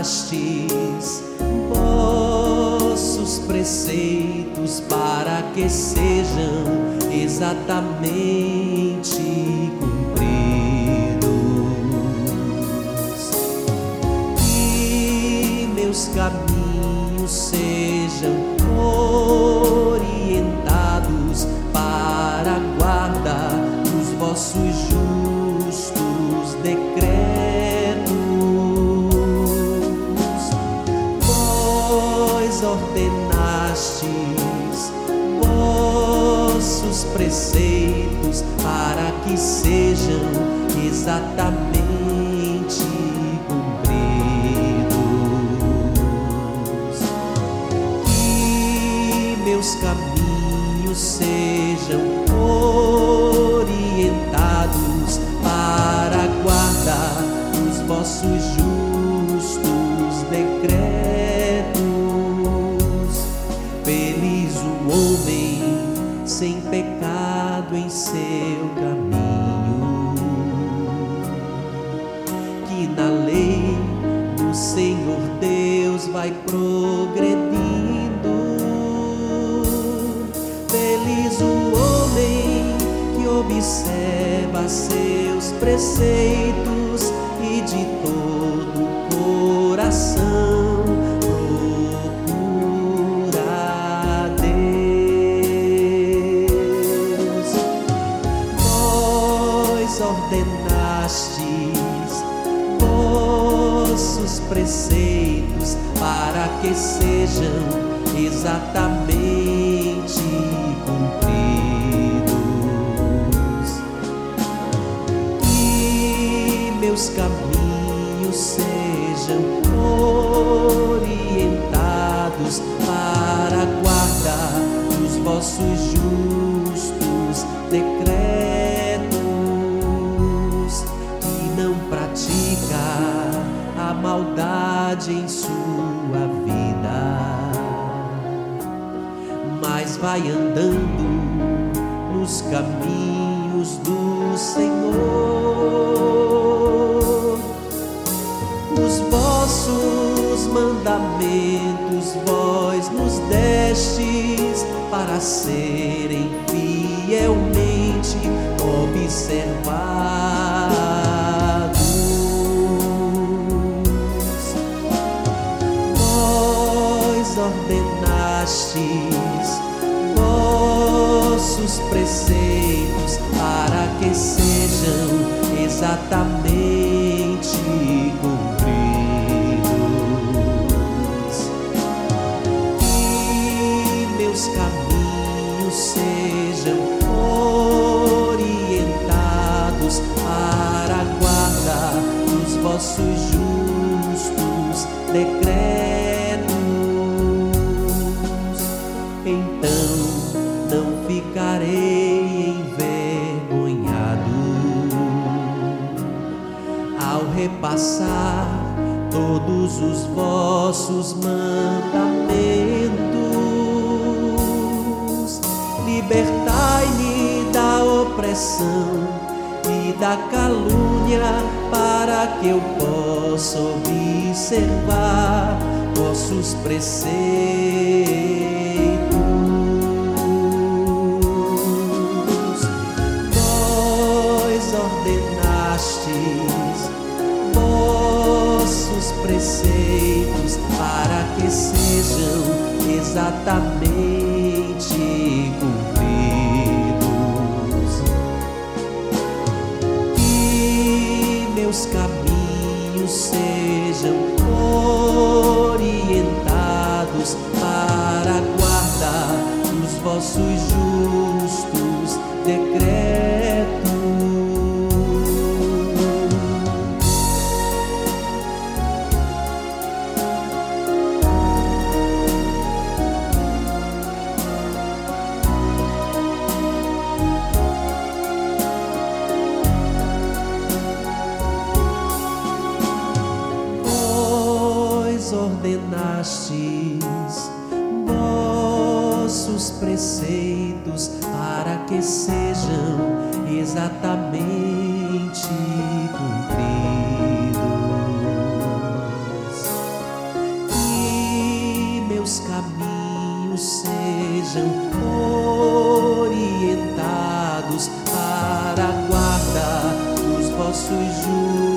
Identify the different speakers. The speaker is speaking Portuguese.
Speaker 1: ordenastes vossos preceitos para que sejam exatamente cumpridos. Que meus caminhos sejam orientados para a guarda dos vossos justos decretos. Vós ordenastes vossos preceitos para que sejam exatamente cumpridos. Que meus caminhos sejam orientados para a guarda dos vossos justos decretos. Feliz o homem sem pecado em seu caminho, que na lei do Senhor Deus vai progredindo. Feliz o homem que observa seus preceitos e de todo o coração procura a Deus. Vós ordenastes vossos preceitos para que sejam exatamente cumpridos. Que meus caminhos sejam orientados para a guarda dos vossos justos decretos, que não pratica a maldade em sua vida, mas vai andando nos caminhos do Senhor. Os vossos mandamentos vós nos destes para serem fielmente observados. Vós ordenastes vossos preceitos para que sejam exatamente cumpridos. Que meus caminhos sejam orientados para a guarda dos vossos justos decretos. Então não ficarei envergonhado ao repassar todos os vossos mandamentos. Libertai-me da opressão e da calúnia, para que eu possa observar vossos preceitos. Vós ordenastes vossos preceitos para que sejam exatamente cumpridos. Que meus caminhos sejam orientados para a guarda dos vossos justos decretos. Ordenastes vossos preceitos para que sejam exatamente cumpridos. meus caminhos sejam orientados para a guarda dos vossos juízos.